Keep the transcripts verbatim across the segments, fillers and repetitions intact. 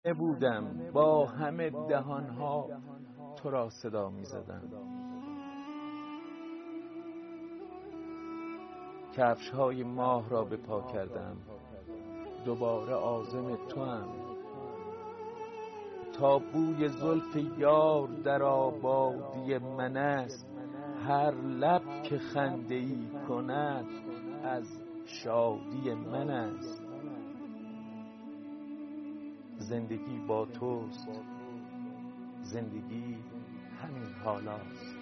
بودم با همه دهانها تو را صدا می زدم. کفش های ماه را به پا کردم، دوباره عازم تو هم. تا بوی زلف یار در آبادی من است، هر لب که خنده ای کند از شادی من است. زندگی با توست، زندگی همین حالاست.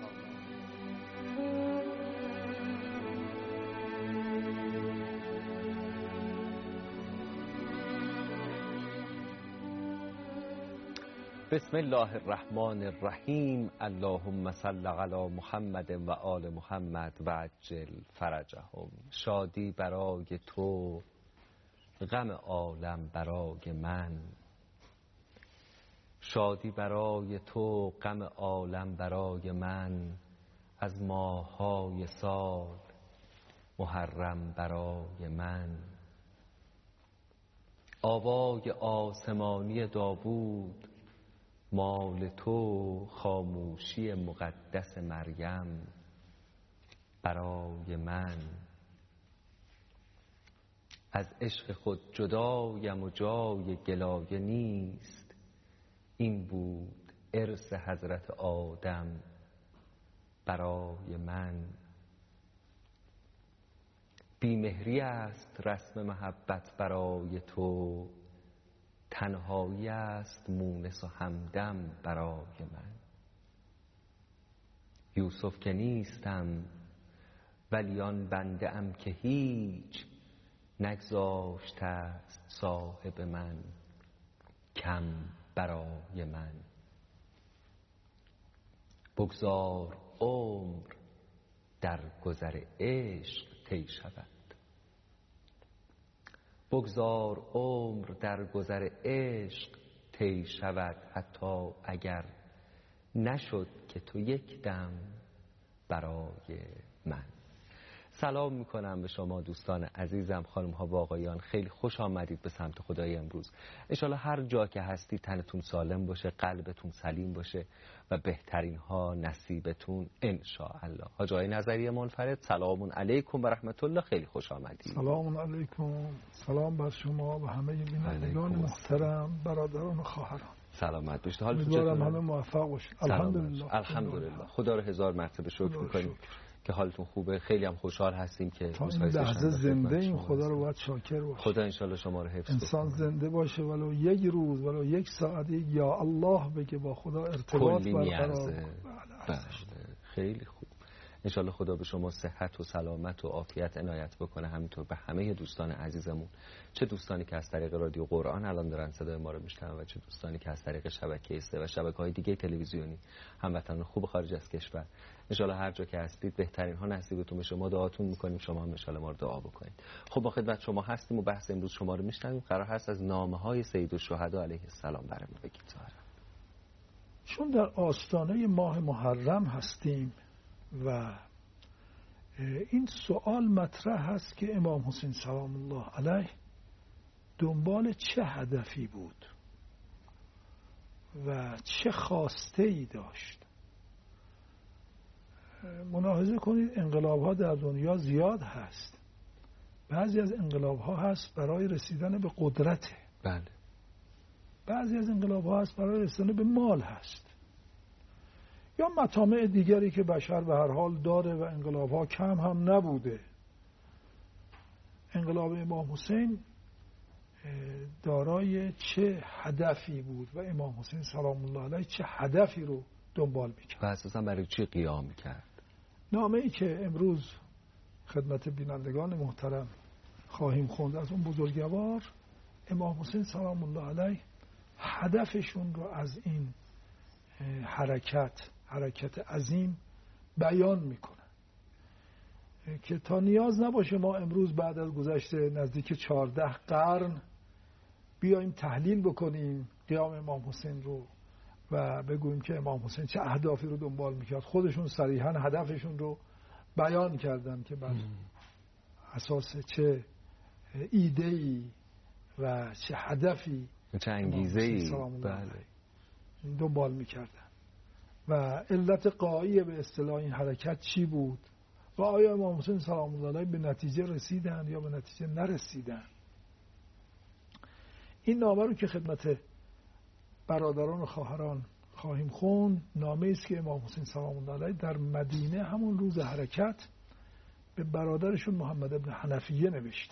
بسم الله الرحمن الرحیم. اللهم صل علی محمد و آل محمد و عجل فرجهم. شادی برای تو، غم عالم برای من. شادی برای تو، غم عالم برای من. از ماه‌های سال محرم برای من. آوای آسمانی داوود مال تو، خاموشی مقدس مریم برای من. از عشق خود جدایم و جای گلایه نیست، این بود ارث حضرت آدم برای من. بیمهری است رسم محبت برای تو، تنهایی است مونس و همدم برای من. یوسف که نیستم ولی آن بنده ام که هیچ نگذاشته است صاحب من کم برای من. بگذار عمر در گذر عشق طی شود، بگذار عمر در گذر عشق طی شود، حتی اگر نشد که تو یک دم برای من. سلام میکنم به شما دوستان عزیزم، خانم ها و آقایان. خیلی خوش آمدید به سمت خدای امروز. انشالله هر جا که هستی تنتون سالم باشه، قلبتون سلیم باشه و بهترین ها نصیبتون انشاءالله. حاج آقای نظری منفرد، سلام علیکم و رحمت الله. خیلی خوش آمدید. سلام علیکم. سلام بر شما و همه بینندگان محترم، برادران و خواهران. سلامت باشید. حالتون چطوره؟ همه موفق باشید. الحمدلله. الحمدلله. خدا رو هزار مرتبه شکر میکنیم که حالتون خوبه. خیلی هم خوشحال هستیم که تا این لحظه زنده ایم. خدا رو باید شاکر باشیم. خدا انشالله شما رو حفظ انسان بکنه. زنده باشه ولو یک روز، ولو یک ساعت، یا الله بگه، با خدا ارتباط برقرار کنه. خیلی خوب. انشالله خدا به شما صحت و سلامت و عافیت عنایت بکنه، همینطور به همه دوستان عزیزمون، چه دوستانی که از طریق رادیو قرآن الان دارن صدای ما رو میشنون و چه دوستانی که از طریق شبکه سه و شبکه‌های دیگه تلویزیونی، هموطنان خوب خارج از کشور. انشالله هر جا که هستید بهترین ها نصیبتون بشه. ما دعاتون میکنیم، شما هم انشالله ما رو دعا بکنید. خب با خدمت شما هستیم و بحث امروز شما رو میشنویم. قرار هست از نامه‌های سیدالشهدا علیه السلام برامون بگید. چون در آستانه ماه محرم هستیم و این سوال مطرح هست که امام حسین سلام الله علیه دنبال چه هدفی بود و چه خواسته ای داشت. ملاحظه کنید انقلاب ها در دنیا زیاد هست. بعضی از انقلاب ها هست برای رسیدن به قدرت، بله. بعضی از انقلاب ها هست برای رسیدن به مال هست، یا مطامع دیگری که بشر به هر حال داره و انقلاب ها کم هم نبوده. انقلاب امام حسین دارای چه هدفی بود و امام حسین سلام الله علیه چه هدفی رو دنبال میکرد و اساسا برای چی قیام میکرد؟ نامه ای که امروز خدمت بینندگان محترم خواهیم خوند از اون بزرگوار، امام حسین سلام الله علیه هدفشون رو از این حرکت حرکت عظیم بیان میکنه که تا نیاز نباشه ما امروز بعد از گذشت نزدیک چهارده قرن بیایم تحلیل بکنیم قیام امام حسین رو و بگوییم که امام حسین چه اهدافی رو دنبال میکرد. خودشون صریحا هدفشون رو بیان کردن که بر اساس چه ایده‌ای و چه هدفی چه انگیزه ای بله دنبال میکردن و علت قایی به اصطلاح این حرکت چی بود و آیا امام حسین سلام الله علیه به نتیجه رسیدن یا به نتیجه نرسیدن. این نامه رو که خدمت برادران و خواهران خواهیم خوند، نامه است که امام حسین سلام الله علیه در مدینه همون روز حرکت به برادرشون محمد ابن حنفیه نوشتن.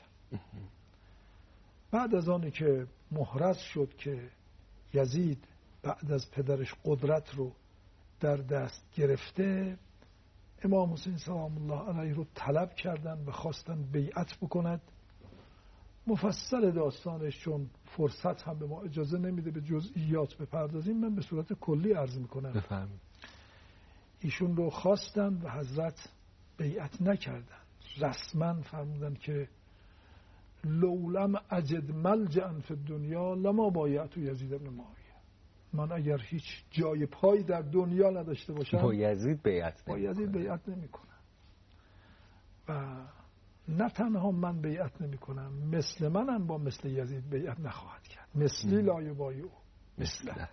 بعد از آنی که محرز شد که یزید بعد از پدرش قدرت رو در دست گرفته، امام حسین سلام الله علیه رو طلب کردن و خواستن بیعت بکند. مفصل داستانش چون فرصت هم به ما اجازه نمیده به جزئیات بپردازیم، من به صورت کلی عرض میکنم. بفهم. ایشون رو خواستن و حضرت بیعت نکردن. رسما فرمودن که لولم اجد ملجأ فی الدنیا لما بایعت یزید بن معاویه. من اگر هیچ جای پای در دنیا نداشته باشم با یزید بیعت با یزید بیعت نمیکنم. و نه تنها من بیعت نمی کنم، مثل منم با مثل یزید بیعت نخواهد کرد. مثلی لا یبایعو مثله.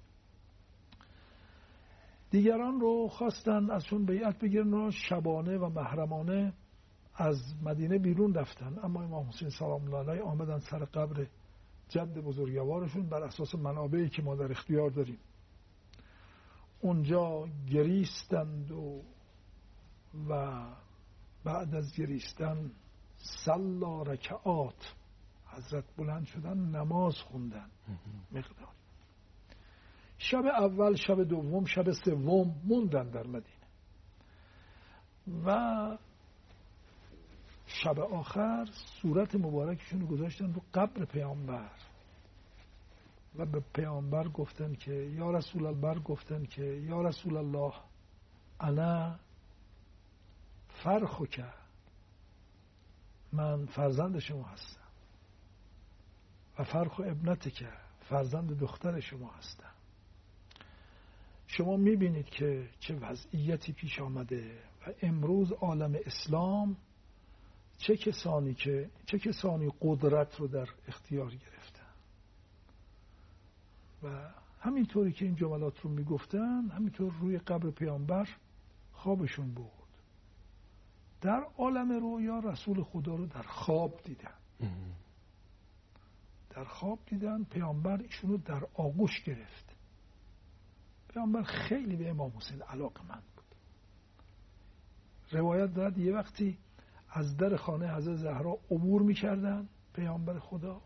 دیگران رو خواستن ازشون بیعت بگیرن و شبانه و محرمانه از مدینه بیرون رفتن، اما امام حسین سلام الله علیه آمدن سر قبر جد بزرگوارشون بر اساس منابعی که ما در اختیار داریم. اونجا گریستند و و بعد از گریستن صلا رکعات، حضرت بلند شدن نماز خوندن مقدار. شب اول، شب دوم، شب سوم موندن در مدینه و شب آخر صورت مبارکشون رو گذاشتن رو قبر پیامبر و به پیامبر گفتن که یا رسول الله گفتن که یا رسول الله انا فرخک، من فرزند شما هستم و فرخ ابنتک، فرزند دختر شما هستم. شما میبینید که چه وضعیتی پیش آمده و امروز عالم اسلام چه کسانی که چه کسانی قدرت رو در اختیار گرفتن و همینطوری که این جملات رو میگفتن همینطور روی قبر پیامبر خوابشون بود. در عالم رویا رسول خدا رو در خواب دیدن. در خواب دیدن پیامبر ایشون رو در آغوش گرفت. پیامبر خیلی به امام حسین علاقه‌مند بود. روایت دارد یه وقتی از در خانه حضرت زهرا عبور می‌کردن پیامبر خدا،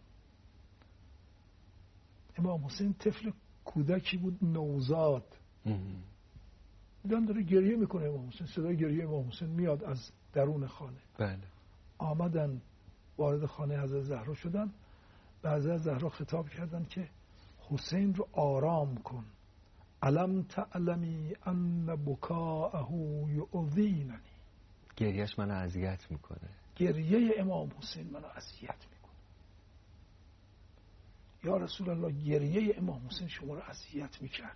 امام حسین طفل کودکی بود نوزاد، دیدن داره گریه میکنه امام حسین، صدای گریه امام حسین میاد از درون خانه. بله. آمدن وارد خانه حضرت زهرا شدن و حضرت زهرا خطاب کردن که حسین رو آرام کن، علم تعلمی ان بکاءه یؤذیننی، گریهش منو اذیت میکنه. گریه امام حسین منو اذیت میکنه. یا رسول الله گریه امام حسین شما رو اذیت میکرد.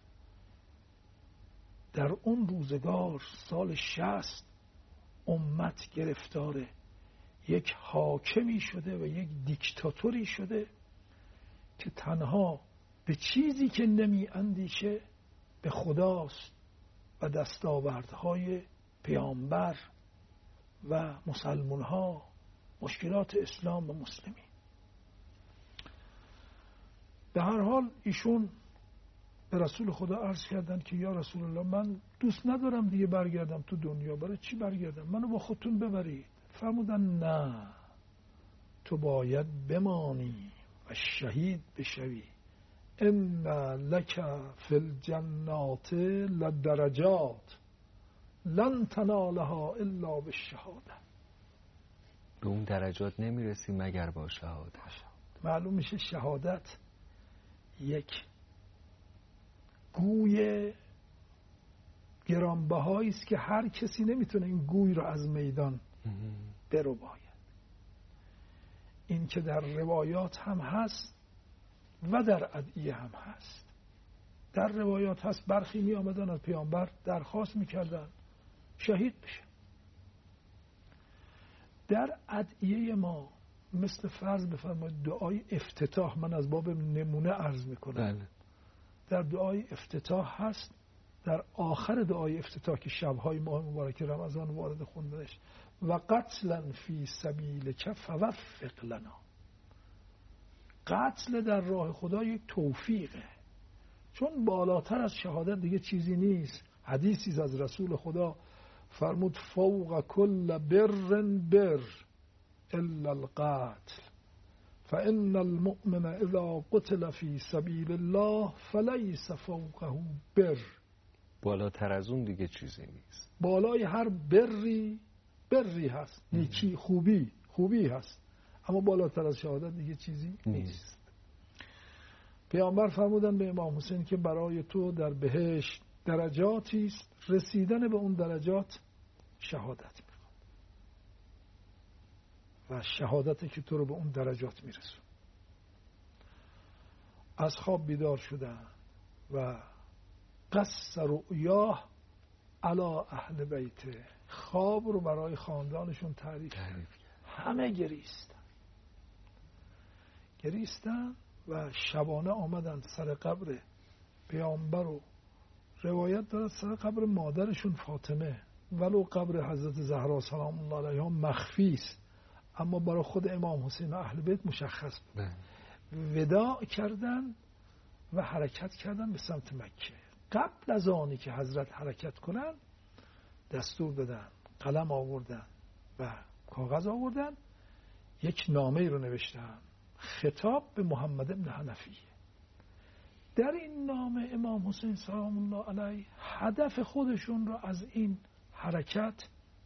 در اون روزگار سال شصت امت گرفتار یک حاکمی شده و یک دیکتاتوری شده که تنها به چیزی که نمی اندیشه به خداست و دستاوردهای پیامبر و مسلمان ها، مشکلات اسلام و مسلمین. به هر حال ایشون به رسول خدا عرض کردن که یا رسول الله من دوست ندارم دیگه برگردم تو دنیا، برای چی برگردم؟ منو با خودتون ببرید. فرمودن نه، تو باید بمانی و شهید بشوی. ان لک فی الجنات لدرجات لن تنالها الا بالشهاده. به اون درجات نمیرسی مگر با شهادت. معلوم میشه شهادت یک گوی گرانبهایی است که هر کسی نمیتونه این گوی رو از میدان برو باید. این که در روایات هم هست و در ادعیه هم هست. در روایات هست برخی می آمدن از پیامبر درخواست میکردن شهید بشن. در ادعیه ما مثل فرض بفرمایید دعای افتتاح، من از باب نمونه عرض میکنم. بله. در دعای افتتاح هست، در آخر دعای افتتاح که شبهای ماه مبارک رمضان وارد خوندنش، و قتلا فی سبیلک فوفق لنا. قتل در راه خدا یک توفیقه، چون بالاتر از شهادت دیگه چیزی نیست. حدیثی از رسول خدا فرمود فوق کل بر بر الا القتل فان المؤمن اذا قتل فی سبیل الله فلیس فوقه بر. بالاتر از اون دیگه چیزی نیست. بالای هر بری بری هست، نیکی، خوبی خوبی هست، اما بالاتر از شهادت دیگه چیزی نیست. پیامبر فرمودن به امام حسین که برای تو در بهشت درجاتی است، رسیدن به اون درجات شهادت میخواد و شهادتی که تو رو به اون درجات میرسون. از خواب بیدار شدن و قص رؤیاه علی اهل بیته، خواب رو برای خاندانشون تعریف کرد. همه گریستن گریستن و شبانه آمدن سر قبر پیامبر و روایت دارد سر قبر مادرشون فاطمه، ولو قبر حضرت زهرا سلام الله علیها مخفی است، اما برای خود امام حسین و اهل بیت مشخص بود. وداع کردن و حرکت کردن به سمت مکه. قبل از آنی که حضرت حرکت کنن دستور دادن، قلم آوردن و کاغذ آوردن، یک نامه رو نوشتن، خطاب به محمد ابن حنفیه. در این نامه امام حسین سلام الله علیه هدف خودشون رو از این حرکت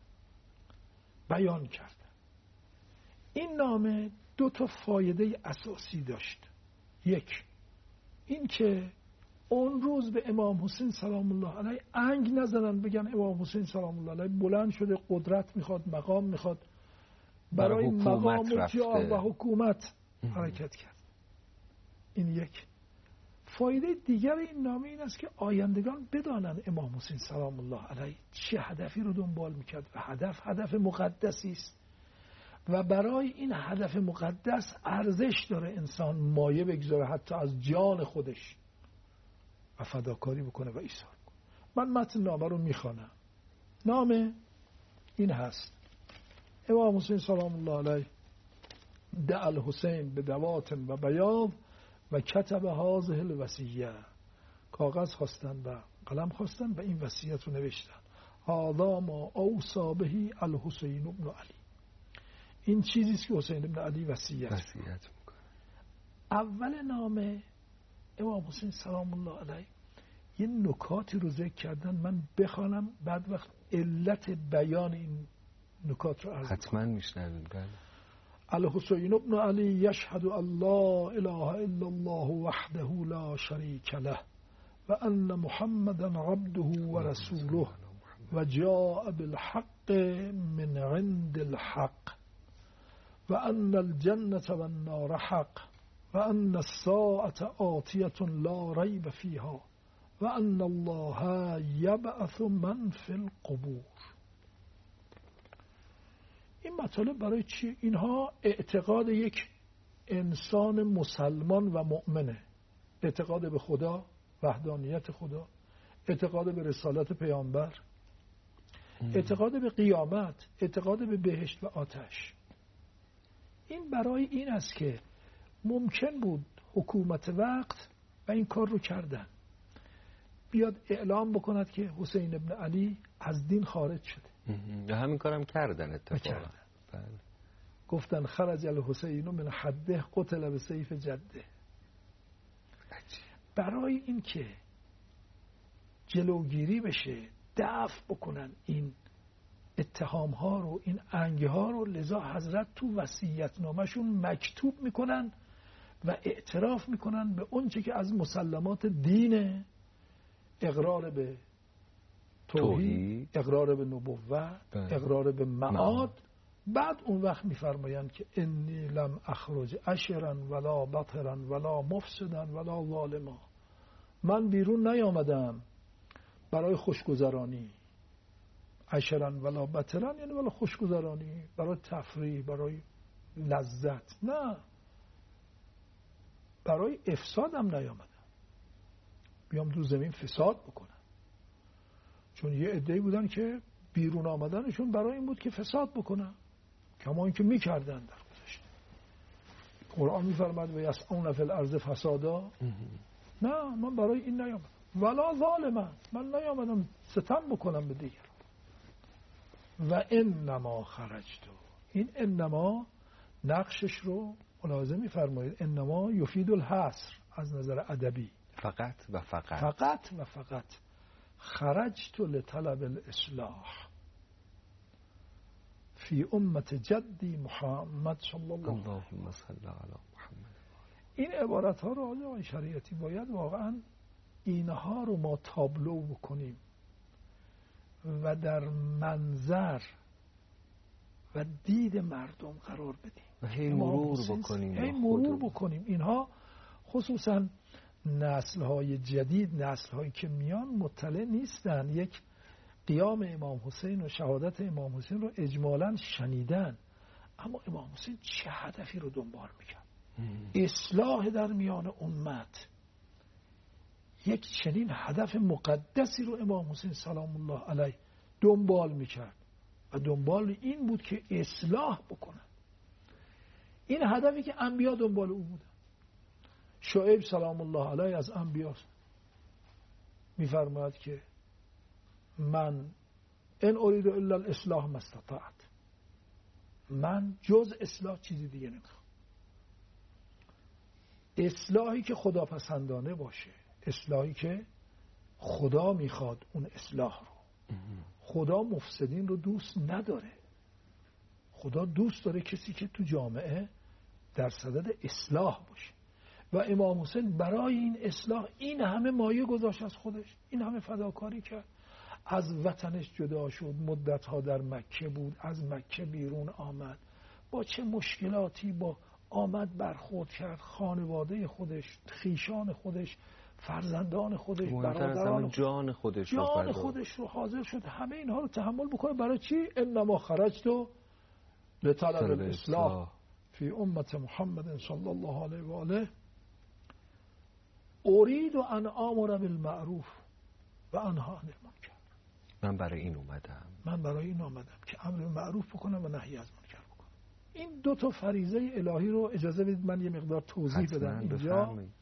بیان کردن. این نامه دو تا فایده اساسی داشت. یک، این که اون روز به امام حسین سلام الله علیه انگ نزنن، بگن امام حسین سلام الله علیه بلند شده، قدرت میخواد، مقام میخواد، برای مقام و جاه و حکومت حرکت کرد. این یک. فایده دیگر این نامه این است که آیندگان بدانند امام حسین سلام الله علیه چه هدفی رو دنبال میکرد و هدف هدف مقدسی است و برای این هدف مقدس ارزش داره انسان مایه بگذاره، حتی از جان خودش، و فداکاری بکنه و ایثار کنه. من متن نامه رو میخوانم. نامه این هست: امام حسین سلام الله علیه دعا الحسین به دوات و بیاض و کتب هذه الوصیه، کاغذ خواستن و قلم خواستن و این وصیت رو نوشتن. هذا ما اوصى به الحسین ابن علی، این چیزی است که حسین ابن علی وصیت میکنه. اول نامه امام حسین سلام الله علیه یه نکاتی رو ذکر کردن، من بخوانم بعد وقت علت بیان این نکات رو عرض کنم. حتما میشنویم. بله. الحسین ابن علی یشهد ان لا اله الا الله وحده لا شریک له و ان محمدا عبده و رسوله و جاء بالحق من عند الحق و ان الجنة و النار حق و ان الساعة آتیة لا ریب فیها و ان الله یبعث من فی القبور. این مطالب برای چی؟ اینها اعتقاد یک انسان مسلمان و مؤمنه، اعتقاد به خدا، وحدانیت خدا، اعتقاد به رسالت پیامبر، اعتقاد به قیامت، اعتقاد به بهشت و آتش. این برای این است که ممکن بود حکومت وقت و این کار رو کردن بیاد اعلام بکند که حسین ابن علی از دین خارج شده. همین کارم کردن اتفاقا. بله. گفتن خرج الحسین من حده قتل به سیف جده. برای این که جلوگیری بشه، دفع بکنن این اتهام ها رو، این انگی ها رو، لذا حضرت تو وصیت نامشون مکتوب میکنن و اعتراف میکنن به اون چه که از مسلمات دینه، اقرار به توحید، اقرار به نبوت، اقرار به معاد. بعد اون وقت میفرمایند که انی لم اخرج اشرا ولا بطرا ولا مفسدا ولا ظالما، من بیرون نیامدم برای خوشگذرانی، اشرا ولا بطرا یعنی ولا خوشگذرانی، برای تفریح، برای لذت، نه، برای افساد هم نیامدن بیام تو زمین فساد بکنن. چون یه عده‌ای بودن که بیرون آمدنشون برای این بود که فساد بکنن، کما اینکه میکردن در گذشته. قرآن میفرماد و یسعون فی الارض فسادا. نه، من برای این نیامدم. ولا ظالما، من نیامدم ستم بکنم به دیگر. و انما خرجت، این انما نقشش رو ملاحظه میفرمایید، انما یفید الحصر از نظر ادبی، فقط و فقط فقط و فقط خرجت لطلب الاصلاح فی امت جدی محمد صلی الله علیه اللهم صل علی محمد. این عبارت ها رو آقای شریعتی باید واقعا اینها رو ما تابلو بکنیم و در منظر و دید مردم قرار بدیم و هی مرور بکنیم هی مرور بکنیم اینها، خصوصا نسل های جدید، نسل هایی که میان مطلع نیستن، یک قیام امام حسین و شهادت امام حسین رو اجمالاً شنیدن، اما امام حسین چه هدفی رو دنبال میکرد؟ اصلاح در میان امت. یک چنین هدف مقدسی رو امام حسین سلام الله علیه دنبال میکرد و دنبال این بود که اصلاح بکنن. این هدفی که انبیا دنبال او بودن. شعیب سلام الله علیه از انبیا میفرماید که من ان اريد الا الاصلاح ما استطعت، من جز اصلاح چیزی دیگه نمیخوام. اصلاحی که خداپسندانه باشه، اصلاحی که خدا میخواد اون اصلاح رو. خدا مفسدین رو دوست نداره. خدا دوست داره کسی که تو جامعه در صدد اصلاح باشه و امام حسین برای این اصلاح این همه مایه گذاشت از خودش، این همه فداکاری کرد. از وطنش جدا شد، مدتها در مکه بود، از مکه بیرون آمد، با چه مشکلاتی با آمد برخورد کرد، خانواده خودش، خیشان خودش، فرزندان خودش، برادران جان خودش جان رو خودش رو حاضر شد همه اینها رو تحمل بکنه. برای چی؟ انما خرجت لطلب الاصلاح فی امت محمد صلی الله علیه و آله اريد ان امر بالمعروف و انها عن المنکر. من برای این اومدم من برای این اومدم که امر معروف بکنم و نهی از منکر بکنم. این دو تا فریضه الهی رو اجازه بدید من یه مقدار توضیح بدم اینجا. بفرمایید.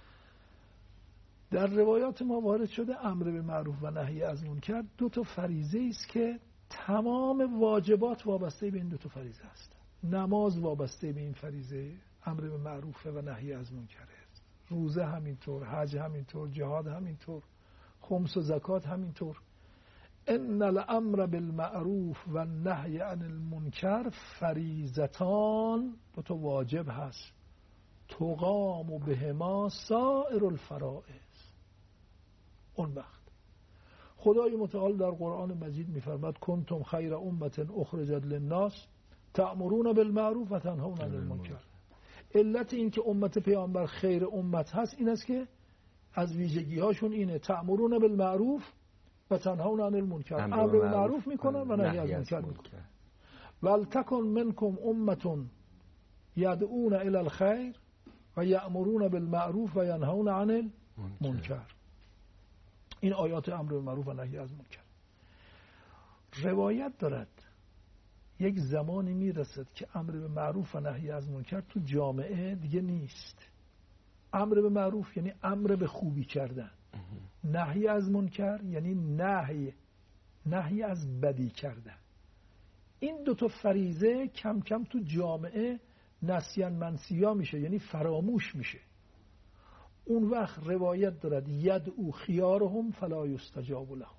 در روایات ما وارد شده امر به معروف و نهی از منکر دو تا فریضه است که تمام واجبات وابسته به این دو تا فریضه است. نماز وابسته به این فریضه امر به معروف و نهی از منکر است. روزه همینطور، حج همینطور، جهاد همینطور، خمس و زکات همینطور. ان الامر بالمعروف و النهی عن المنکر فریضتان، دو تا واجب هست، تقام بهما سائر الفرائض. اون وقت خدای متعال در قرآن مجید میفرماد کنتم خیر امت اخرجت للناس تأمرون بالمعروف و تنهون عن المنکر. علت این که امت پیامبر خیر امت هست این است که از ویژگی هاشون اینه تأمرون بالمعروف و تنهون عن المنکر، امر بالمعروف میکنن و نهی از منکر میکنن. ولتکن منکم امة یدعون الی الخیر و یأمرون بالمعروف و ینهون عن المنکر. این آیات امر بالمعروف و نهی از منکر. روایت دارد یک زمانی میرسد که امر به معروف و نهی از منکر تو جامعه دیگه نیست. امر به معروف یعنی امر به خوبی کردن، نهی از منکر یعنی نهی نهی از بدی کردن. این دو تا فریضه کم کم تو جامعه نسیان منسیا میشه، یعنی فراموش میشه. اون وقت روایت دارد ید او خیارهم فلا یستجاب لهم،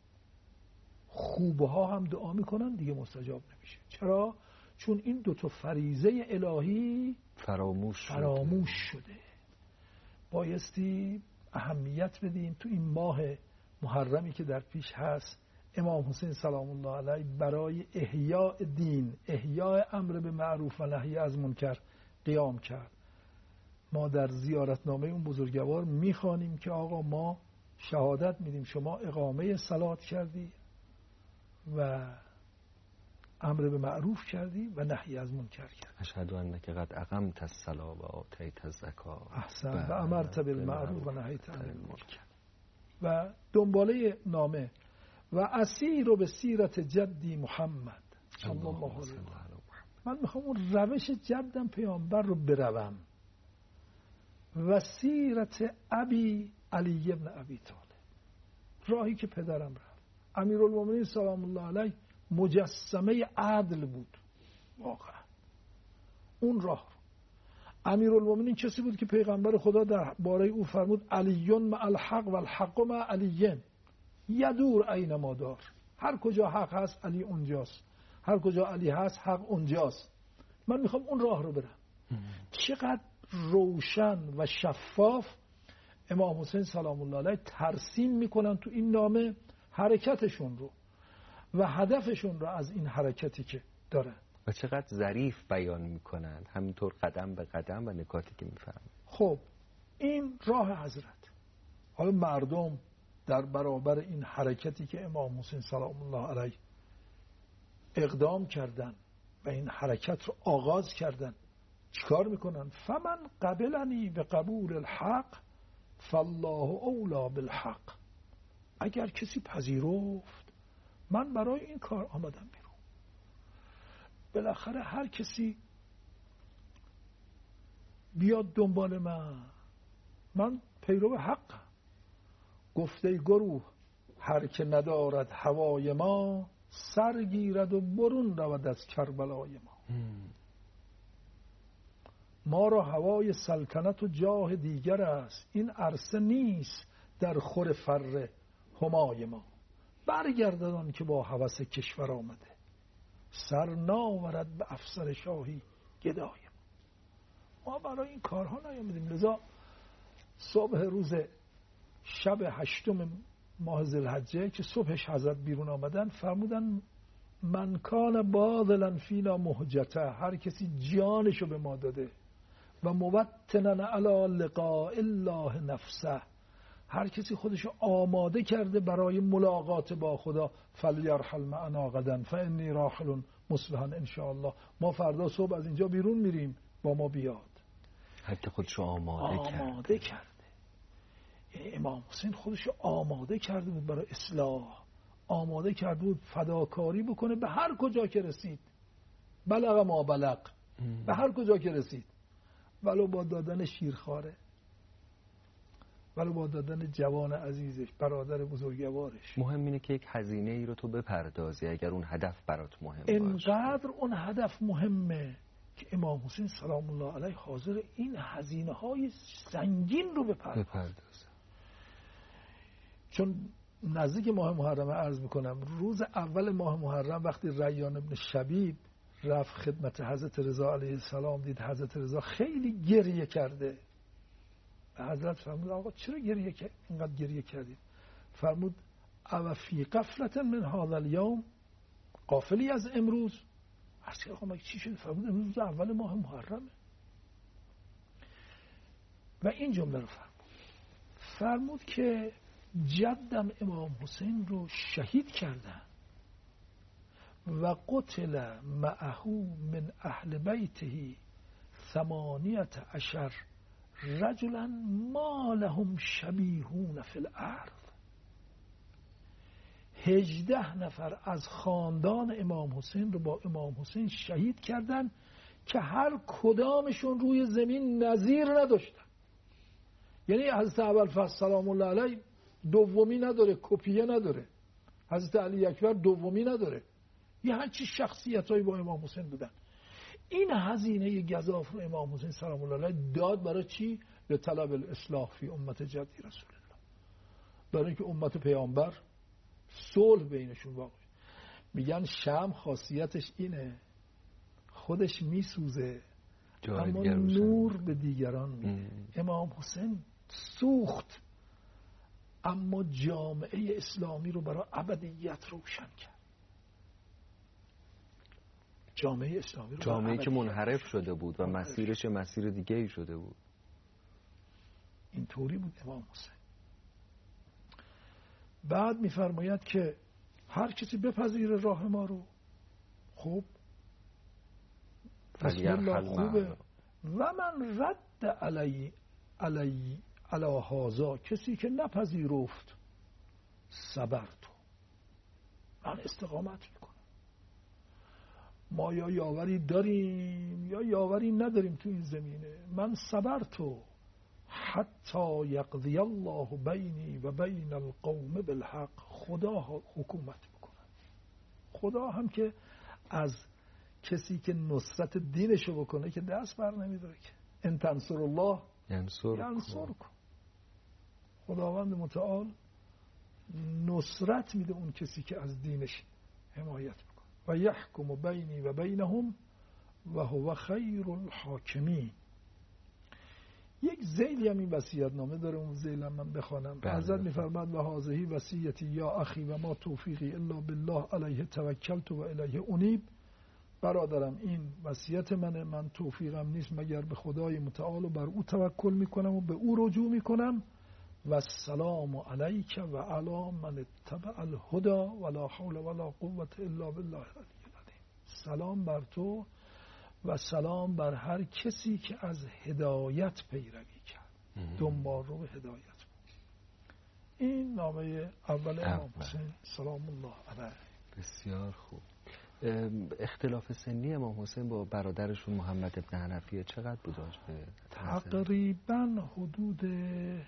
خوبها هم دعا میکنن دیگه مستجاب نمیشه. چرا؟ چون این دو تا فریضه الهی فراموش, فراموش شده. شده. بایستی اهمیت بدیم تو این ماه محرمی که در پیش هست. امام حسین سلام الله علیه برای احیاء دین، احیاء امر به معروف و نهی از منکر قیام کرد. ما در زیارتنامه اون بزرگوار میخوانیم که آقا ما شهادت میدیم شما اقامه صلات کردی و امر به معروف کردی و نهی از منکر کردی. اشهد انک قد اقمت الصلاة و آتیت الزکاة احسن و امرت بالمعروف و نهیت عن المنکر. و دنباله نامه و اسیر رو به سیرت جدی محمد صلی الله علیه و سلم. من میخوام اون روش جدم پیامبر رو بروم و سیرت ابی علی ابن ابی طالب، راهی که پدرم رفت. امیرالمومنین سلام الله علیه مجسمه عدل بود واقعا. اون راه رو امیرالمومنین کسی بود که پیغمبر خدا در باره او فرمود علیون مع الحق و الحق مع علیین یدور اینما دار. هر کجا حق هست علی اونجاست، هر کجا علی هست حق اونجاست. من میخوام اون راه رو برم. چقدر روشن و شفاف امام حسین سلام الله علیه ترسیم میکنن تو این نامه حرکتشون رو و هدفشون رو از این حرکتی که دارن. و چقدر ظریف بیان میکنن، همینطور قدم به قدم و نکاتی که میفهمن. خب این راه حضرت. حالا مردم در برابر این حرکتی که امام حسین سلام الله علیه اقدام کردن و این حرکت رو آغاز کردن چیکار میکنن؟ فمن قبلنی به قبول الحق فالله اولا بالحق. اگر کسی پذیرفت من برای این کار آمدم بیرون. بالاخره هر کسی بیاد دنبال من، من پیرو حقم. گفته گروه هر که ندارد هوای ما سرگیرد و برون رود از کربلای ما. ما را هوای سلطنت و جاه دیگر است، این عرصه نیست در خور فر همای ما. برگردان که با هوس کشور آمده سر ناورد به افسر شاهی گدای ما. ما برای این کارها نیامدیم. لذا صبح روز شب هشتم ماه ذوالحجه که صبحش حضرت بیرون آمدن فرمودن من کان باذلا فینا مهجته، هر کسی جانشو به ما داده و موطنا علی لقاء الله نفسه، هر کسی خودشو آماده کرده برای ملاقات با خدا فلیرحل معنا غدا فانی راحل مصبحا ان شاء الله. ما فردا صبح از اینجا بیرون میریم، با ما بیاد. هر که خودشو آماده, آماده کرده. کرده یعنی امام حسین خودشو آماده کرده بود برای اصلاح، آماده کرده بود فداکاری بکنه به هر کجا که رسید. بلغ ما بلغ، به هر کجا که رسید، ولو با دادن شیرخواره، ولو با دادن جوان عزیزش، برادر بزرگوارش. مهم اینه که یک هزینه ای رو تو بپردازی اگر اون هدف برات مهم باشه. اینقدر اون هدف مهمه که امام حسین سلام الله علیه حاضر این هزینه های سنگین رو بپردازه. بپردازه. چون نزدیک ماه محرم عرض میکنم، روز اول ماه محرم وقتی ریان ابن شبیب رفت خدمت حضرت رضا علیه السلام، دید حضرت رضا خیلی گریه کرده. حضرت فرمود آقا چرا گریه کرد؟ اینقدر گریه کردید؟ فرمود او فی غفلة من هذا اليوم، غافلی از امروز؟ عرض کرد آقا چی شد؟ فرمود امروز اول ماه محرمه. و این جمله رو فرمود فرمود که جدم امام حسین رو شهید کردن و قتل معه من اهل بیته ثمانیت عشر رجلا ما لهم شبیهون فی الارض. هجده نفر از خاندان امام حسین رو با امام حسین شهید کردن که هر کدامشون روی زمین نظیر نداشتن. یعنی حضرت ابوالفضل سلام الله علیه دومی نداره، کپیه نداره. حضرت علی اکبر دومی نداره. یه همچین شخصیتایی با امام حسین بودن. این هزینه گزاف رو امام حسین سلام الله علیه داد برای چی؟ به طلب الاصلاح فی امت جدی رسول الله، برای اینکه امت پیامبر صلح بینشون واقع. میگن شمع خاصیتش اینه خودش میسوزه اما نور به دیگران میده. امام حسین سوخت اما جامعه اسلامی رو برای ابدیت روشن کرد. جامعه اسلامی رو جامعه که منحرف شده بود و مسیرش مسیر دیگه ای شده بود. این طوری بود امام حسین. بعد میفرماید که هر کسی بپذیره راه ما رو خب بسم الله خوبه. و من رد علی علی علی هذا، کسی که نپذیرفت صبر تو، من استقامت میکنم. ما یا یاوری داریم یا یاوری نداریم تو این زمینه. من صبر تو حتی یقضی الله بینی و بین القوم بالحق. خدا حکومت میکنه. خدا هم که از کسی که نصرت دینشو بکنه که دست بر نمیداره که ان تنصر الله ینصرکم. خداوند متعال نصرت میده اون کسی که از دینش حمایت میکنه. و یحکم بینی و بینهم و هو خیر الحاکمین. یک ذیلی هم این وصیت نامه داره، اون ذیل هم من بخوانم. حضرت میفرماد و هذه وصیتی یا اخی و ما توفیقی الا بالله علیه توکلت و الیه انیب. برادرم این وصیت منه، من توفیقم نیست مگر به خدای متعال و بر او توکل میکنم و به او رجوع میکنم. و السلام علیک و علی من اتبع الهدى ولا حول ولا قوة الا بالله العلی العظیم. سلام بر تو و سلام بر هر کسی که از هدایت پیروی کرد، دنبال رو به هدایت بود. این نامه اول امام حسین سلام الله علیه. بسیار خوب. اختلاف سنی امام حسین با برادرشون محمد ابن حنفیه چقدر بود؟ تقریبا حدود بله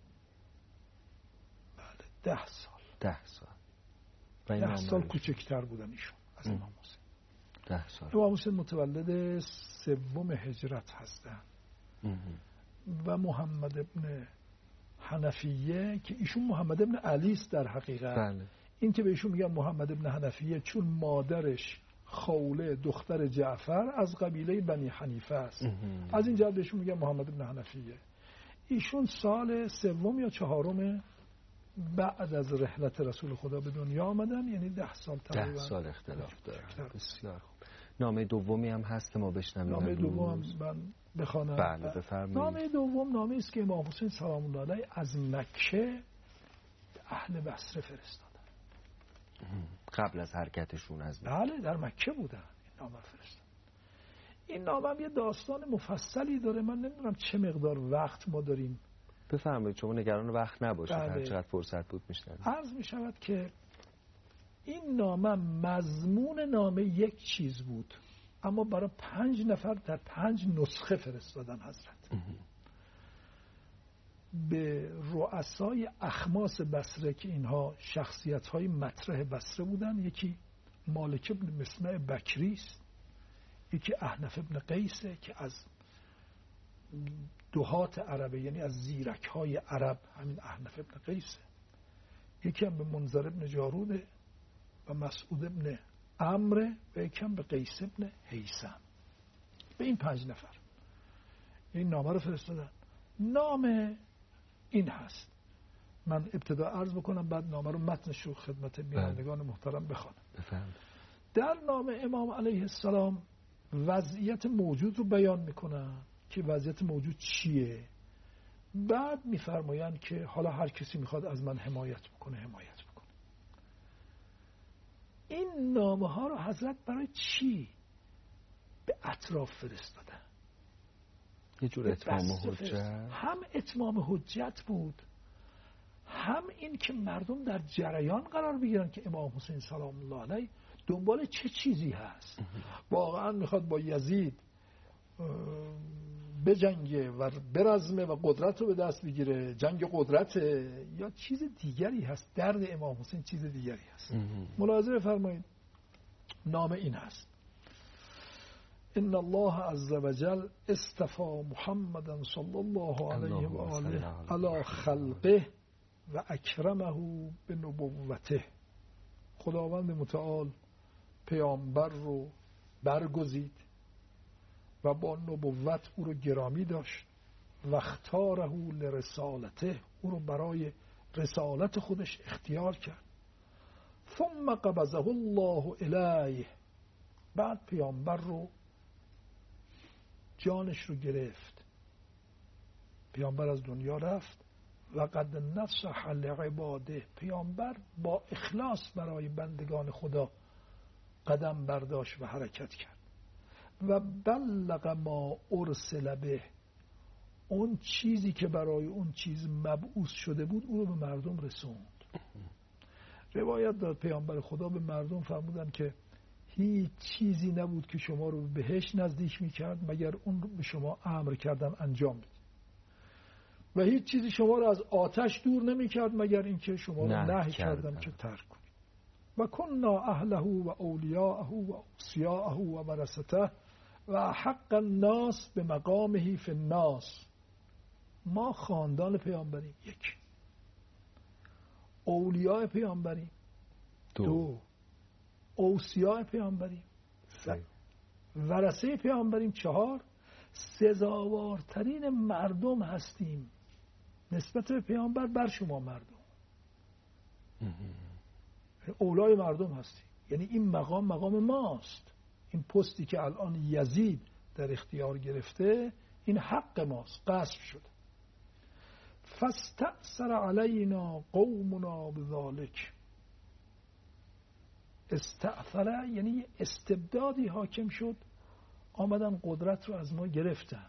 ده سال. ده سال. ده سال کوچکتر بودن ایشون از امام حسین. ده سال. امام حسین متولد سوم هجرت هستن و محمد ابن حنفیه که ایشون محمد ابن علی است در حقیقت. بله. این که به ایشون میگن محمد ابن حنفیه چون مادرش خوله دختر جعفر از قبیله بنی حنیفه است. از این جهت بهشون میگن محمد ابن حنفیه. ایشون سال سوم یا چهارم بعد از رحلت رسول خدا به دنیا آمدن، یعنی ده سال تقریبا. ده سال اختلاف داره. بسیار خوب. نامه دومی هم هست که ما بشنویم. نامه دوم من بخوانم. بله بفرمایید. نامه دوم نامه است که امام حسین سلام الله علیه از مکه به اهل بصره فرستادن. قبل از حرکتشون از مکه. بله در مکه بودن این نامه فرستادن. این نامه هم یه داستان مفصلی داره. من نمیدونم چه مقدار وقت ما داریم. بفرمایید، شما نگران وقت نباشید. بله. هر چقدر فرصت بود میشنوید. عرض می شود که این نامه مضمون نامه یک چیز بود، اما برای پنج نفر در پنج نسخه فرستادن حضرت. به رؤسای اخماس بصره که اینها شخصیت های مطرح بصره بودن. یکی مالک ابن مسمع بکری است، یکی احنف ابن قیسه که از دهات عربه، یعنی از زیرک های عرب، همین احنف ابن قیسه. یکی هم به منذر ابن جاروده و مسعود ابن عمرو و یکی هم به قیس ابن حیثم. به این پنج نفر این نامه رو فرستادن. نامه این هست، من ابتدا عرض بکنم بعد نامه رو متنش رو خدمت بینندگان محترم بخوانم. بفرمایید. در نامه امام علیه السلام وضعیت موجود رو بیان میکنن که وضعیت موجود چیه. بعد میفرمایند که حالا هر کسی میخواد از من حمایت بکنه حمایت بکنه. این نامه ها رو حضرت برای چی به اطراف فرستادن؟ یه جور اتمام حجت. هم اتمام حجت بود، هم این که مردم در جریان قرار بگیرن که امام حسین سلام الله علیه دنبال چه چیزی هست. واقعا میخواد با یزید بجنگه و برزمه و قدرت رو به دست بگیره، جنگ قدرت، یا چیز دیگری هست؟ درد امام حسین چیز دیگری هست. ملاحظه بفرمایید. نامه این هست: ان الله عز وجل اصطفى محمدا صلی الله علیه و آله علی خلقه و اکرمه به نبوته. خداوند متعال پیامبر رو برگزید و با نبوت او رو گرامی داشت و اختاره لرسالته، او رو برای رسالت خودش اختیار کرد. ثم قبضه الله الیه، بعد پیامبر رو جانش رو گرفت، پیامبر از دنیا رفت. و قد نصح لعباده، پیامبر با اخلاص برای بندگان خدا قدم برداشت و حرکت کرد. و بلغ ما ارسل به، اون چیزی که برای اون چیز مبعوث شده بود او رو به مردم رسوند. روایت داد پیامبر خدا به مردم فرمودن که هیچ چیزی نبود که شما رو به بهشت نزدیک میکرد مگر اون رو به شما امر کردن انجام بدید، و هیچ چیزی شما رو از آتش دور نمیکرد مگر اینکه شما رو نهی کردن که ترک کنید. و کنا اهله و اولیاءه و اوصیاءه و ورثته و حق الناس به مقامه فی الناس. ما خاندان پیامبریم یک، اولیاء پیامبریم دو, دو. اوصیاء پیامبریم سه، ورثه پیامبریم چهار، سزاوارترین مردم هستیم نسبت به پیامبر بر شما مردم. اولای مردم هستیم، یعنی این مقام مقام ماست. این پستی که الان یزید در اختیار گرفته این حق ماست، غصب شده. فاستأثر علینا قومنا بذالک. استأثر یعنی استبدادی حاکم شد، آمدن قدرت رو از ما گرفتن.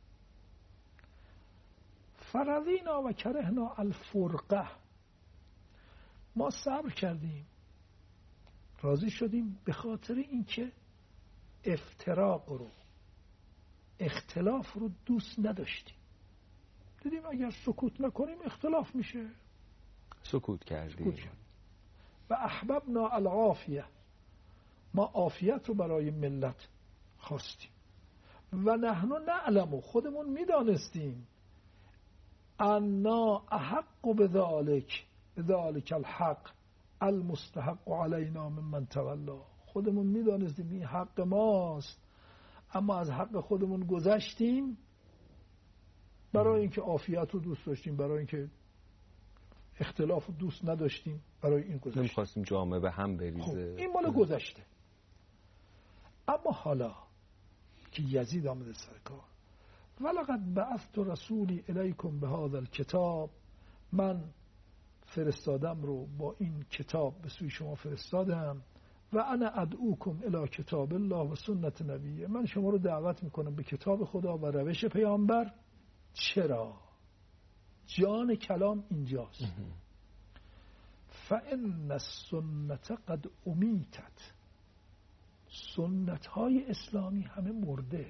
فرضینا و کرهنا الفرقه، ما صبر کردیم راضی شدیم به خاطر اینکه افتراق رو، اختلاف رو دوست نداشتیم. دیدیم اگر سکوت نکنیم اختلاف میشه، سکوت کردیم. سکوت کردیم. و احببنا العافیه، ما عافیت رو برای ملت خواستیم. و نحن نعلم، خودمون میدانستیم، انا احق بذالک، بذالک الحق المستحق علینا ممن تولا. خودمون میدانستیم این حق ماست، اما از حق خودمون گذشتیم برای اینکه عافیت رو دوست داشتیم، برای اینکه اختلاف رو دوست نداشتیم، برای این گذشتیم. نمیخواستیم جامعه به هم بریزه. خب این مال گذشته. اما حالا که یزید آمده سر کار، ولقد بعثت رسولی الیکم بهذا الکتاب، من فرستادم رو با این کتاب به سوی شما فرستادم. و انا ادعوکم الی کتاب الله و سنت نبیه، من شما رو دعوت میکنم به کتاب خدا و روش پیامبر. چرا؟ جان کلام اینجاست. فان السنت قد امیتت، سنت های اسلامی همه مرده،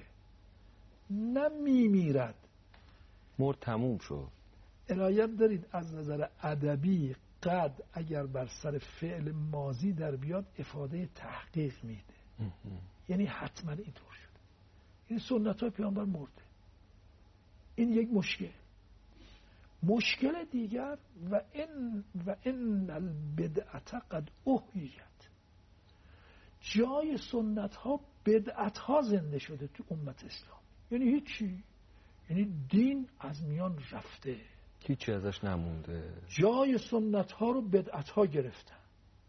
نمیمیرد، مرد تموم شد. عنایت دارید از نظر ادبی قد اگر بر سر فعل ماضی در بیاد افاده تحقیق میده، یعنی حتما اینطور شده. این سنت های پیامبر مرده. این یک مشکل. مشکل دیگر و ان و ان البدعه قد احییت، جای سنت ها بدعت ها زنده شده تو امت اسلام. یعنی هیچی، یعنی دین از میان رفته، هیچی ازش نمونده، جای سنت ها رو بدعت ها گرفتن.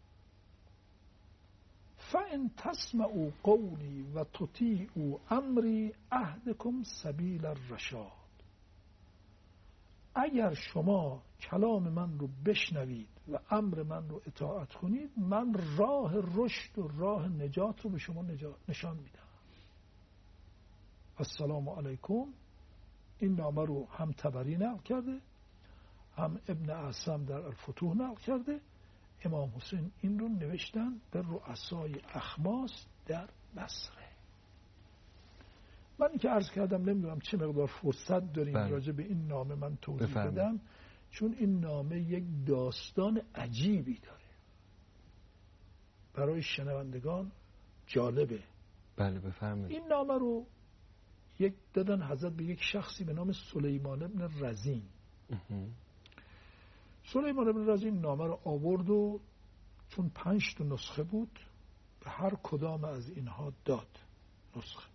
فَإِن تَسْمَعُوا قَوْلِي وَتُطِيعُوا أَمْرِي أَهْدِكُمْ سَبِيلَ الرَّشَادِ، اگر شما کلام من رو بشنوید و امر من رو اطاعت کنید، من راه رشد و راه نجات رو به شما نشان میدم. السلام علیکم. این نامه رو هم طبری نقل کرده، هم ابن اعصم در الفتوح نقل کرده. امام حسین این رو نوشتن در رؤسای اخماس در بصره. من این که عرض کردم نمیدونم چه مقدار فرصت داریم راجع به این نامه من توضیح بفرمید. بدم، چون این نامه یک داستان عجیبی داره، برای شنوندگان جالبه. بله بفرمایید. این نامه رو یک دادن حضرت به یک شخصی به نام سلیمان ابن رزین. سلیمان ابن رزین نامه رو آورد و چون پنج تا نسخه بود به هر کدام از اینها داد نسخه.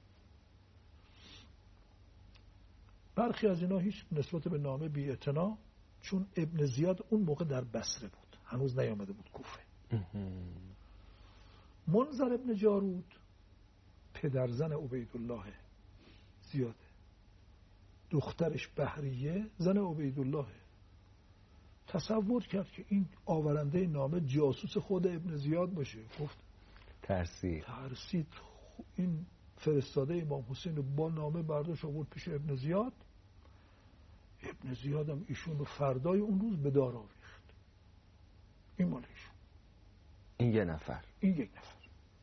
برخی از اینا هیچ نسبت به نامه بی اعتنا، چون ابن زیاد اون موقع در بصره بود، هنوز نیامده بود کوفه. منذر ابن جارود پدرزن عبیدالله زیاده، دخترش بهریه زن عبیدالله. تصور کرد که این آورنده نامه جاسوس خود ابن زیاد باشه. گفت ترسید ترسید. این فرستاده امام حسین رو با نامه برداشت آورد پیش ابن زیاد. ابن زیاد هم ایشون رو فردای اون روز به دار آویخت. این مال ایشون، این یه نفر این یک نفر.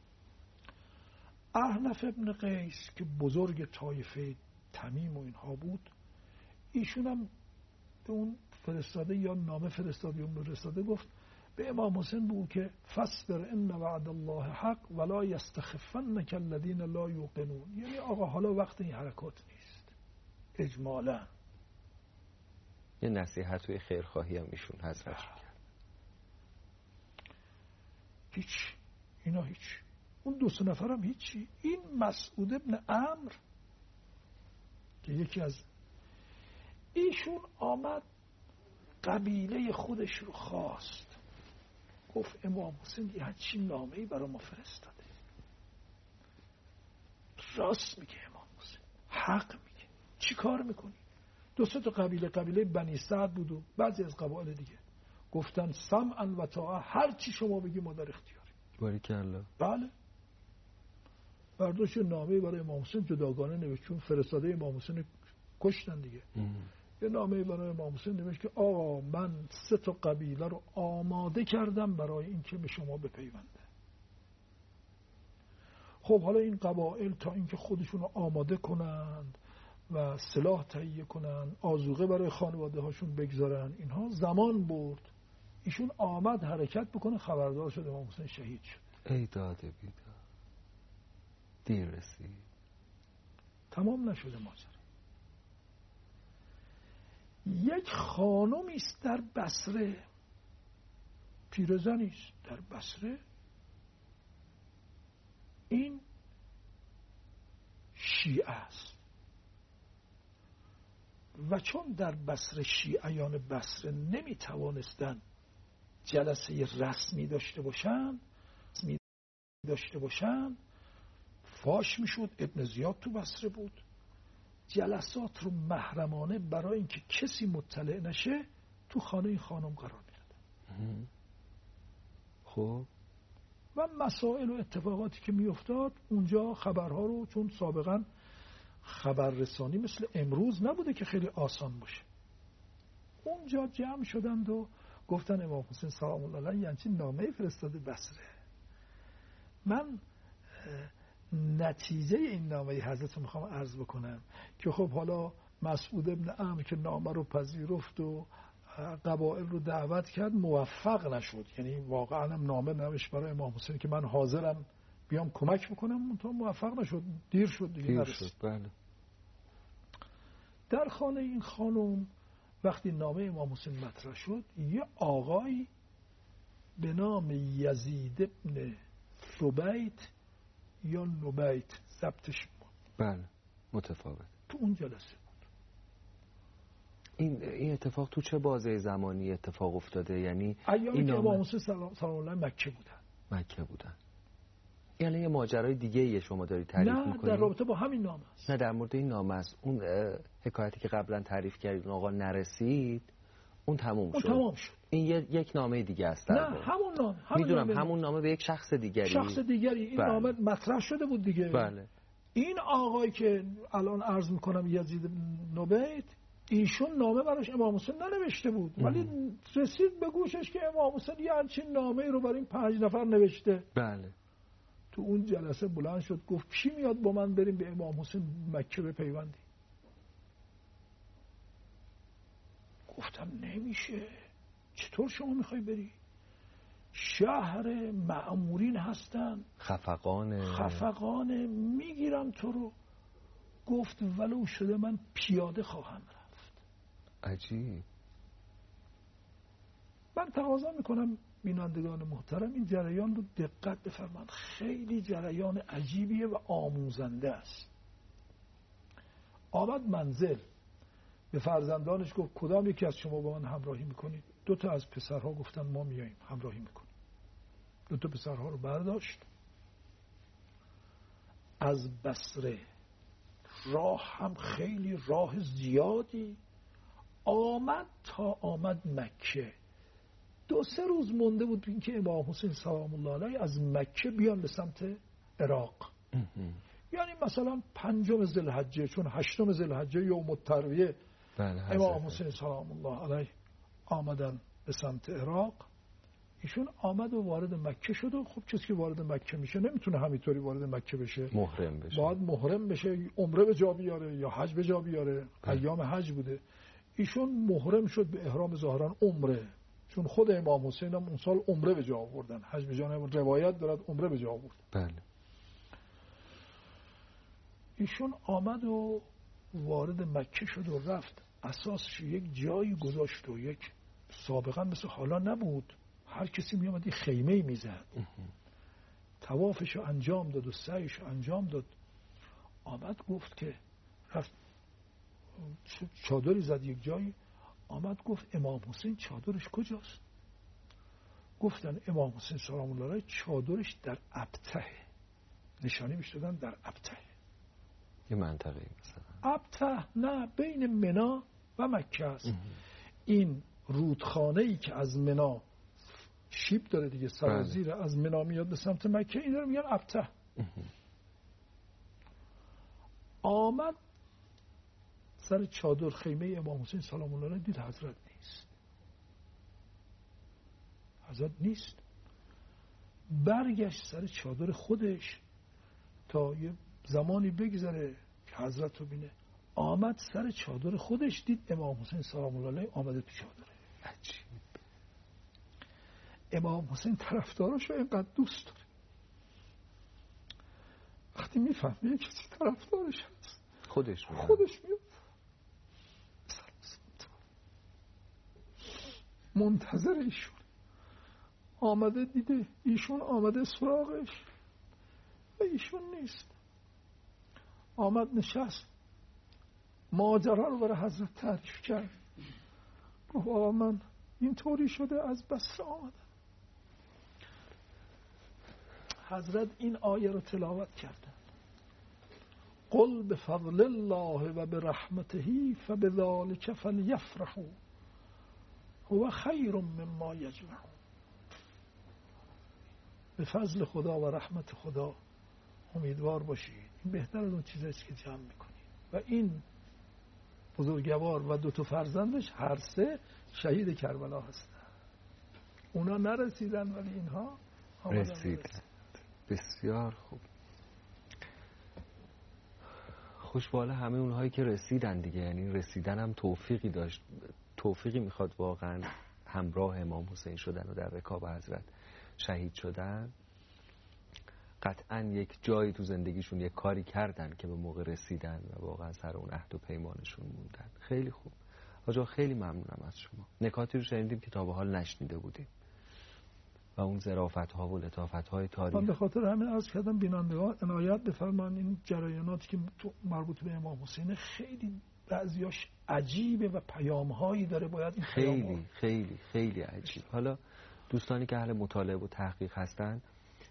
احنف ابن قیس که بزرگ طایفه تمیم و اینها بود، ایشون هم به اون فرستاده یا نامه فرستاده یا فرستاده گفت به امام حسین بگو که فاصبر ان وعد الله حق ولا یستخفنک الذین لا یوقنون. یعنی آقا حالا وقت این حرکات نیست. اجمالا یه نصیحت توی خیرخواهی هم ایشون حضرت کرد. هیچ، اینا هیچ. اون دو سه نفر هم هیچی. این مسعود ابن عمرو که یکی از ایشون آمد قبیله خودش رو خواست، گفت امام حسین یه همچین نامه‌ای برای ما فرستاده. راست میگه امام حسین، حق میگه. چی کار میکنی؟ دو سه تا قبیله، قبیله بنی سعد بود و بعضی از قبایل دیگه، گفتن سمعا و طاعه، هر چی شما بگی ما در اختیاریم. باریکالله. بله. برداشت نامه برای امام حسین جداگانه نوشت، چون فرستاده امام حسین کشتن دیگه. ام. یه نامه برای امام حسین نوشت که آقا من سه تا قبیله رو آماده کردم برای اینکه به شما بپیونده. خب حالا این قبایل تا اینکه خودشون رو آماده کنند و سلاح تهیه کنند، آذوقه برای خانواده هاشون بگذارن، اینها زمان برد. ایشون آمد حرکت بکنه، خبردار شد امام حسین شهید شد. ای داده بیداد، دیر رسید. تمام نشده ماجرا. یک خانمی است در بصره، پیرزنی است در بصره، این شیعه است و چون در بصره شیعیان بصره نمی توانستند جلسه رسمی داشته باشند داشته باشند فاش می شد. ابن زیاد تو بصره بود، جلسات رو محرمانه برای اینکه کسی مطلع نشه تو خانه این خانم قرار میدادن. خب و مسائل و اتفاقاتی که میافتاد اونجا خبرها رو، چون سابقا خبررسانی مثل امروز نبوده که خیلی آسان باشه، اونجا جمع شدند و گفتن امام حسین سلام الله علیه یعنی چی نامه فرستاده بصره. من نتیجه این نامه حضرت رو میخوام عرض بکنم که خب حالا مسعود ابن عمرو که نامه رو پذیرفت و قبایل رو دعوت کرد موفق نشد، یعنی واقعا هم نامه نوشت برای امام حسین که من حاضرم بیام کمک بکنم، منتها موفق نشد، دیر شد دیگه، دیر شد. بله. در خانه این خانم وقتی نامه امام حسین مطرح شد، یه آقایی به نام یزید ابن ثبیت یا نبیت ضبطش بود. بله متفاوت. تو اون جلسه بود. این این اتفاق تو چه بازه زمانی اتفاق افتاده؟ یعنی ایامی که امام حسین سلام الله مکه بودن. مکه بودن. یعنی یه ماجرای دیگه ایه شما داری تعریف میکنید؟ نه، در رابطه با همین نامه است. نه، در مورد این نامه است. اون حکایتی که قبلا تعریف کردید اون آقا نرسید، اون تموم اون شد. تمام شد. این یک نامه دیگه است. نه همون نامه. میدونم نامه همون نامه به یک شخص دیگری. شخص دیگری این بله. نامه مطرح شده بود دیگه. بله. این آقایی که الان عرض میکنم یزید نبیت، ایشون نامه براش امام حسین ننوشته بود، ولی رسید به گوشش که امام حسین یه همچین نامه رو برای این پنج نفر نوشته. بله. تو اون جلسه بلند شد گفت کی میاد با من بریم به امام حسین مکه بپیوندیم؟ گفتم نمیشه. چطور شما میخوای بری؟ شهر مأمورین هستن، خفقان خفقان میگیرم تو رو. گفت ولو شده من پیاده خواهم رفت. عجیب. من تقاضا میکنم بینندگان محترم این جریان رو دقت بفرمایید، خیلی جریان عجیبیه و آموزنده است. آمد منزل، به فرزندانش گفت کدام یکی از شما با من همراهی میکنید؟ دو تا از پسرها گفتن ما میاییم همراهی میکنیم. دو تا پسرها رو برداشت، از بصره راه هم خیلی راه زیادی آمد تا آمد مکه. دو سه روز مونده بود اینکه امام حسین سلام الله علیه از مکه بیان به سمت عراق. یعنی مثلا پنجم ذوالحجه، چون هشتم ذوالحجه یوم الترویه امام حسین سلام الله علیه آمدن به سمت عراق. ایشون آمد و وارد مکه شد و خب کسی که وارد مکه میشه نمیتونه همینطوری وارد مکه بشه، محرم بشه، باید محرم بشه، عمره به جا بیاره یا حج به جا بیاره. ایام حج بوده. ایشون محرم شد به احرام ظاهرا عمره، چون خود امام حسین هم اون سال عمره به جا آوردن، حج به جا نبرد، روایت دارد عمره به جا آورد. بله. ایشون آمد و وارد مکه شد و رفت اساسش یک جایی گذاشت و یک سابقا مثل حالا نبود، هر کسی می آمد خیمه می زد، طوافش رو انجام داد و سعیش رو انجام داد. آمد گفت که رفت چادری زد یک جایی، آمد گفت امام حسین چادرش کجاست؟ گفتن امام حسین سلام الله علیه چادرش در ابته، نشانی بهش دادن در ابته. یه منطقه مثلا ابته نه، بین منا و مکه است. این رودخانه ای که از منا شیب داره دیگه، سرازیر از منا میاد به سمت مکه، این رو میگن ابته. آمد سر چادر خیمه امام حسین سلام الله علیه، دید حضرت نیست. حضرت نیست. برگشت سر چادر خودش تا یه زمانی بگذره که حضرت رو بینه. آمد سر چادر خودش، دید امام حسین سلام الله علیه آمده تو چادره. عجیب. امام حسین طرفداراشو اینقدر دوست داره، وقتی میفهمه کسی طرفدارش هست خودش میاد خودش میاد منتظر ایشون. آمده دیده ایشون آمده سراغش و ایشون نیست. آمد نشست، ماجرا رو برای حضرت تعریف کرد. گفت آقا من این طوری شده از بصره آمدم. حضرت این آیه رو تلاوت کردن: قل بفضل الله و برحمته فبذلک فلیفرحوا هو خیر مما یجمعون. به فضل خدا و رحمت خدا امیدوار باشید، این بهتر از اون چیزاییست که جمع میکنید. و این بزرگوار و دو تا فرزندش هر سه شهید کربلا هستن. اونا نرسیدن ولی اینها رسیدن. بسیار خوب. خوشباله همه اونهایی که رسیدن دیگه، یعنی رسیدن هم توفیقی داشت، توفیقی میخواد واقعا همراه امام حسین شدن و در رکاب حضرت شهید شدن. قطعا یک جایی تو زندگیشون یک کاری کردن که به موقع رسیدن و واقعا سر اون عهد و پیمانشون موندن. خیلی خوب آقا، خیلی ممنونم از شما. نکاتی رو شنیدیم که تا به حال نشنیده بودیم و اون ظرافت‌ها و لطافت‌های تاریخ. من به خاطر همین عرض کردم بینندگان عنایت بفرمایید این جریاناتی که مربوط به امام حسین خیلی بعضیاش عجیبه و پیام‌هایی داره، باید این خیلی پیام‌ها خیلی خیلی عجیب. حالا دوستانی که اهل مطالعه و تحقیق هستن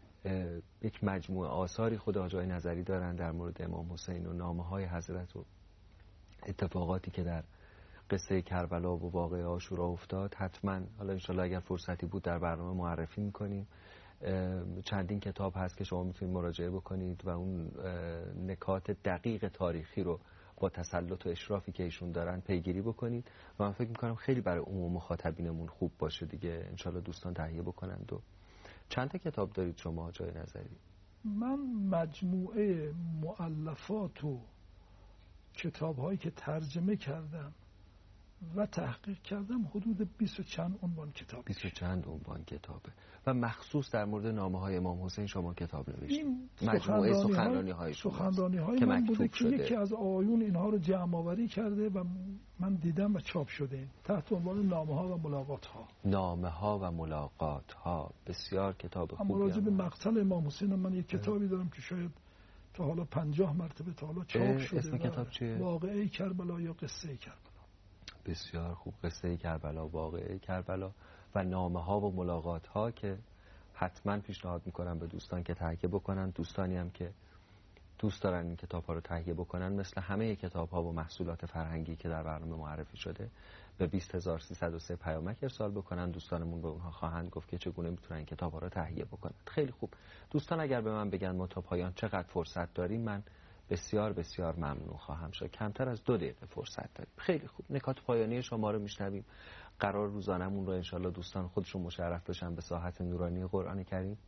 یک مجموعه آثاری خود آقای نظری دارن در مورد امام حسین و نامه‌های حضرت و اتفاقاتی که در قصه کربلا و واقعه عاشورا افتاد. حتما حالا انشالله اگر فرصتی بود در برنامه معرفی میکنیم. چندین کتاب هست که شما میتونید مراجعه بکنید و اون نکات دقیق تاریخی رو با تسلط و اشرافی که ایشون دارن پیگیری بکنید و من فکر میکنم خیلی برای عموم مخاطبینمون خوب باشه دیگه. انشالله دوستان تهیه بکنند. و چند تا کتاب دارید شما جای نظری؟ من مجموعه مؤلفات و کتاب هایی که ترجمه کردم و تحقیق کردم حدود بیست و چند عنوان کتاب. بیست و چند عنوان کتابه. و مخصوص در مورد نامه های امام حسین شما کتاب نوشتید؟ مجموعه سخنرانی های شما سخنرانی های من بوده که یکی از آقایون اینها رو جمع آوری کرده و من دیدم و چاپ شده تحت عنوان نامه ها و ملاقات ها. نامه ها و ملاقات ها بسیار کتاب خوبی. اما راجع به مقتل امام حسین من یک کتابی دارم که شاید تا حالا پنجاه مرتبه تا حالا چاپ شده. اسم کتاب چیه؟ واقعه کربلا یا قصه کربلا. بسیار خوب. قصه کربلا، واقعه کربلا و نامه ها و ملاقات ها که حتما پیشنهاد میکنم به دوستان که تهیه بکنن. دوستانی هم که دوست دارن این کتاب ها رو تهیه بکنن مثل همه کتاب ها و محصولات فرهنگی که در برنامه معرفی شده به بیست هزار و سیصد و سه پیامک ارسال بکنن. دوستانمون به اونها خواهند گفت که چگونه میتونن کتاب‌ها رو تهیه بکنن. خیلی خوب دوستان، اگر به من بگن ما تا پایان چقدر فرصت داریم، من بسیار بسیار ممنون خواهم شد. کمتر از دو دقیقه فرصت داریم. خیلی خوب، نکات پایانی شما رو میشنویم. قرار روزانمون رو انشالله دوستان خودشون مشرف بشن به ساحت نورانی قرآن کریم.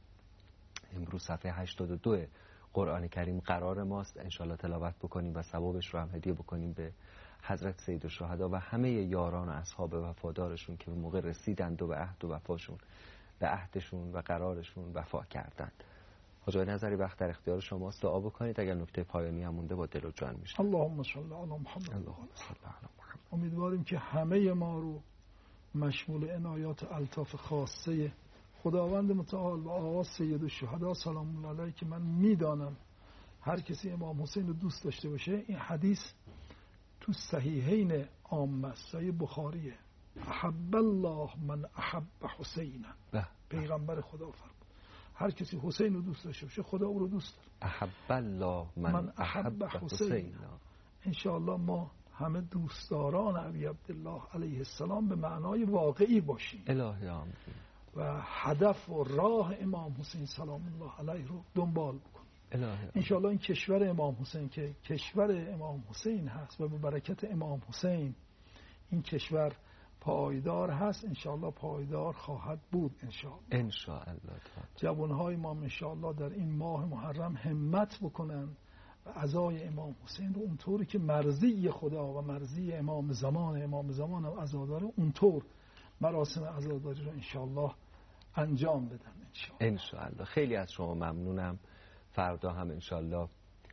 امروز صفحه هشتاد و دو قرآن کریم قرار ماست انشالله تلاوت بکنیم و ثوابش رو هم هدیه بکنیم به حضرت سید الشهدا و همه یاران و اصحاب وفادارشون که به موقع رسیدند و به عهد و وفاشون به عهدشون و قرارشون وفا کردند. حاج آقای نظری وقت در اختیار شماست، دعا بکنید. اگر نکته پایانی هم مونده با دل و جان میشه. اللهم صل علی محمد. اللهم صل علی محمد. امیدواریم که همه ما رو مشمول عنایات الطاف خاصه خداوند متعال و آقا سید الشهدا سلام الله علیه که من میدانم هر کسی امام حسین رو دوست داشته باشه. این حدیث تو صحیحین عام است، صحیح بخاریه. احب الله من احب حسین. پیغمبر خدا فرمود هر کسی حسین رو دوست داشته باشه خدا او رو دوست داره. احب الله من, من احب حسین. انشاءالله ما همه دوستداران ابی عبدالله علیه السلام به معنای واقعی باشیم. الهی آمین. و هدف و راه امام حسین سلام الله علیه رو دنبال بکنیم. انشاءالله این کشور امام حسین که کشور امام حسین هست و به برکت امام حسین این کشور پایدار هست، انشاءالله پایدار خواهد بود. انشاءالله انشاءالله جوانهای ما انشاءالله در این ماه محرم همت بکنن و عزای امام حسین رو اونطوری که مرضی خدا و مرضی امام زمان امام زمان هم عزا داره اونطور مراسم عزاداری رو انشاءالله انجام بدن. انشاءالله انشاءالله. خیلی از شما ممنونم. فردا هم انشاءالله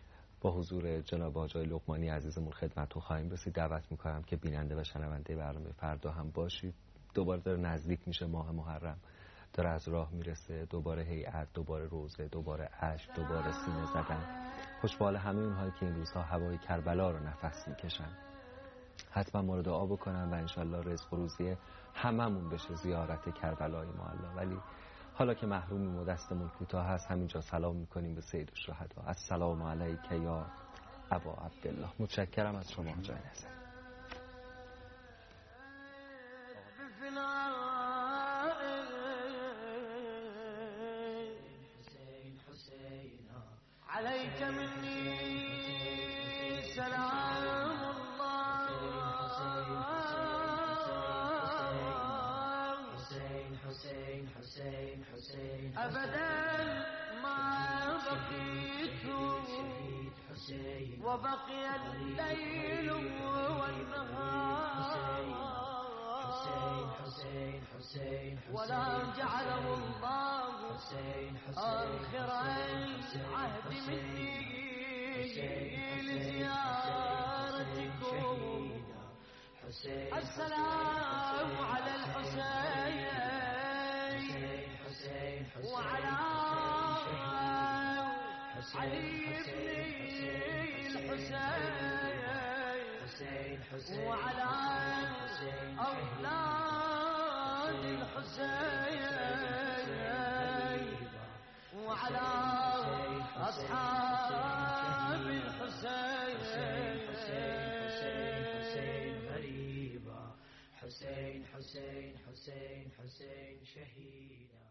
با حضور جناب آقای لقمانی عزیزمون خدمتتون خواهیم رسید. دعوت میکنم که بیننده و شنونده برنامه فردا هم باشید. دوباره داره نزدیک میشه ماه محرم، داره از راه میرسه، دوباره هیئت، دوباره روزه، دوباره اشک، دوباره سینه زدن. خوشبال همه اونهایی که این روزها هوای کربلا رو نفس میکشن. حتما ما رو دعا بکنن و انشالله رزق و روزی هممون بشه زیارت کربلای معلا. ولی حالا که محرومیم و دستمون کوتاه هست، همینجا سلام میکنیم به سید الشهدا. السلام علیک یا ابا عبدالله. متشکرم از شما جای نظر. عليك مني سلام الله حسين حسين حسين حسين أبدا ما بقيت وبقي الليل والنهار حسين حسين ولا جعله الله آخر العهد مني لزيارتكم. السلام على الحسين وعلى علي بن الحسين وعلى أولاد الحسين وعلى أصحاب الحسين. حسين حسين حسين حسين حسين شهيدا.